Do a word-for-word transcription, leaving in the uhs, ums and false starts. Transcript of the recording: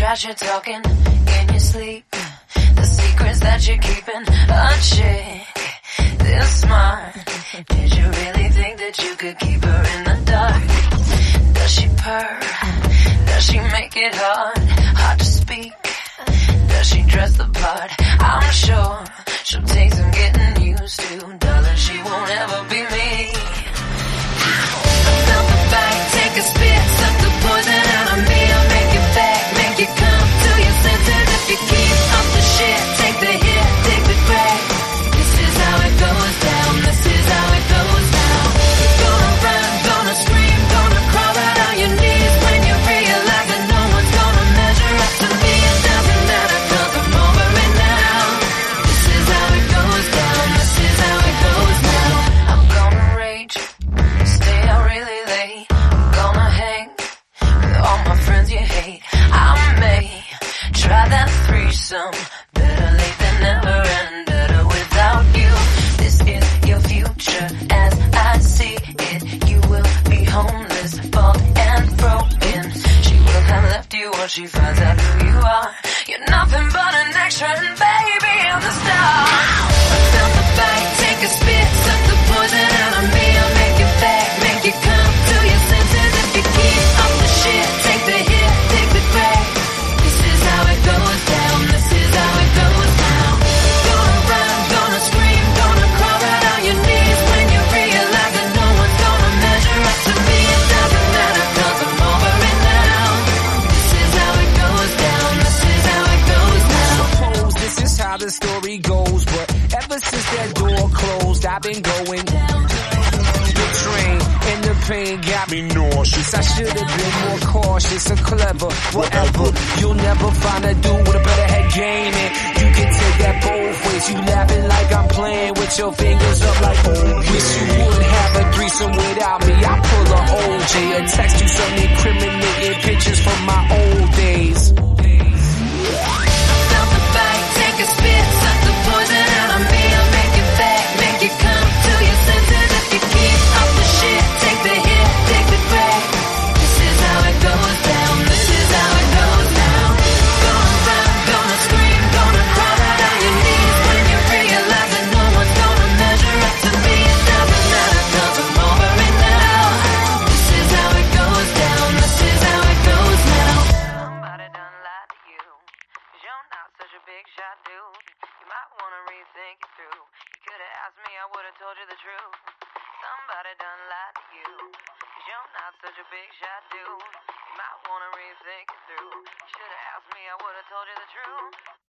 trash you're talking in your sleep. The secrets that you're keeping a chick this smart. Did you really think that you could keep her in the dark? Does she purr? Does she make it hard? Hard to speak? Does she dress the part? I'm sure she'll take some getting used to. Darling, she won't ever be me. Melt the bite, take a spit, suck the poison out of me. I'll make it back, make you come to your senses. If you keep up the shit, take the hit, take the crack. This is how it goes down, this is how it goes down. Gonna run, gonna scream, gonna crawl out on your knees when you realize that no one's gonna measure up to me. It doesn't matter 'cause I'm over it now. This is how it goes down, this is how it goes now. I'm gonna rage, stay out really late. I'm gonna hang with all my friends you hate. I may try that threesome, better late than never and better without you. This is your future as I see it. You will be homeless, bald and broken. She will have left you once she finds out who you are. You're nothing but an extra and baby, I'm the star. Felt the bite, take a spit, suck the poison out of me. I'll make it back, make you come to your senses. If you keep up the shit, take the hit, take the crack. This is how it goes down, this is how it goes down. Gonna run, gonna scream, gonna crawl out on your knees when you realize that no one's gonna measure up to me. It doesn't matter 'cause I'm over it now. This is how it goes down, this is how it goes now. Suppose this is how the story goes, but ever since that door closed, I've been going down. The train and the pain got me nauseous. I should have been more cautious or clever, whatever. You'll never find a dude with a better head game, and you can take that both ways. You laughing like I'm playing with your fingers up like, oh, wish you would have a threesome without me. I pull a O J or text you some incriminating pictures from my old days. Felt the bite, take a spit, suck the poison out of me. I'll make it back, make you come to your senses. If you keep up the shit, take the hit, take the crack. This is how it goes down, this is how it goes down. Gonna run, gonna scream, gonna crawl out on your knees when you realize that no one's gonna measure up to me. It doesn't matter 'cause I'm over it now. This is how it goes down, this is how it goes now. Somebody done lied to you, 'cause you're not such a big shot dude. You might wanna rethink it through. You could've asked me, I would've told you the truth. Somebody done lied to you, 'cause you're not such a big shot dude. You might wanna rethink it through. You should've asked me, I would've told you the truth.